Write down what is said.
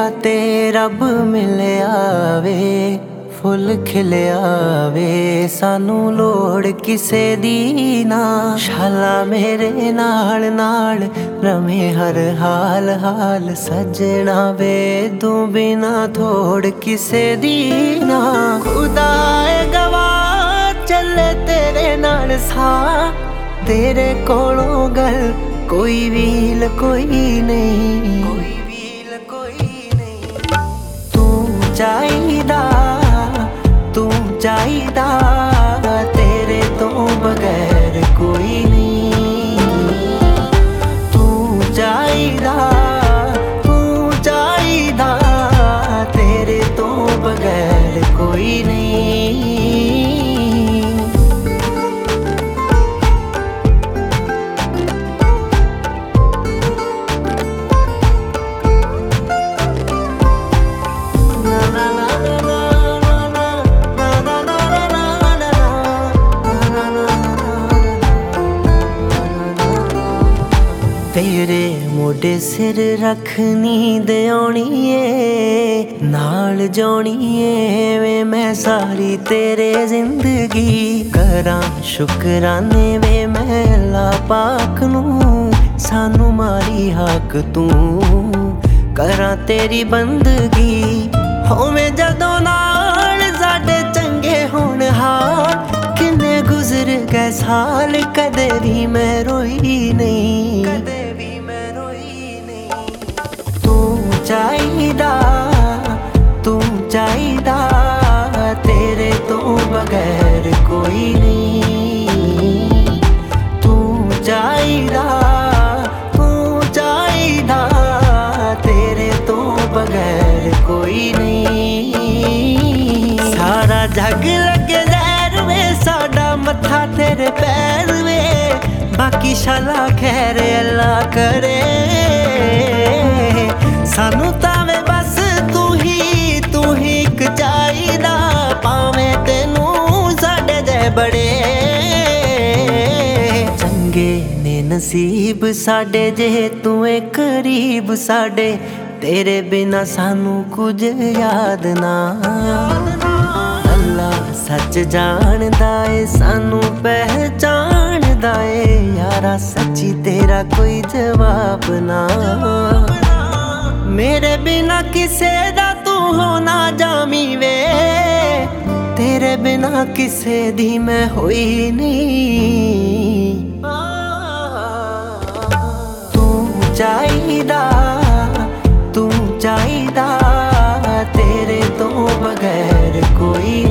ते रब मिलिया वे फुल खिलिया वे सानू लोड़ किसे दी ना शाला मेरे नाल नाल रमे हर हाल हाल सजना वे तू बिना थोड़ किसे दी ना खुदाए गवाह चले तेरे नाल सा तेरे कोलों गल कोई व्हील कोई नहीं तू चाहिदा तेरे तो बगैर कोई नहीं तू चाहिदा तेरे तो बगैर कोई नहीं तेरे मोढे सिर रखनी दे आउणी ए नाल जाउणी ए वे मैं सारी तेरे जिंदगी करां शुकराने वे मैं अल्लाह पाक नू सानू मारी हक तू करां तेरी बंदगी होवे जदों नाल साडे चंगे होण हाल किन्ने गुजर गए साल कदे भी मैं रोई नहीं तू चाहिदा तेरे तो बगैर कोई नहीं तू चाहिदा तेरे तो बगैर कोई नहीं सारा जग लगे जहर वे साडा मत्था तेरे पैर वे बाकी शाला खैर अल्लाह करे सानू तावे बस तू ही एक चाहिदा पावें तेनू साडे जै बड़े चंगे ने नसीब साडे जे तू करीब साडे तेरे बिना सानू कुछ याद ना अल्लाह सच जानदा ए सानू पहचानदा ए यारा सच्ची तेरा कोई जवाब ना मेरे बिना किसे दा तू होना जामी वे तेरे बिना किसे दी मैं होई नहीं तू चाहिदा तेरे तो बगैर कोई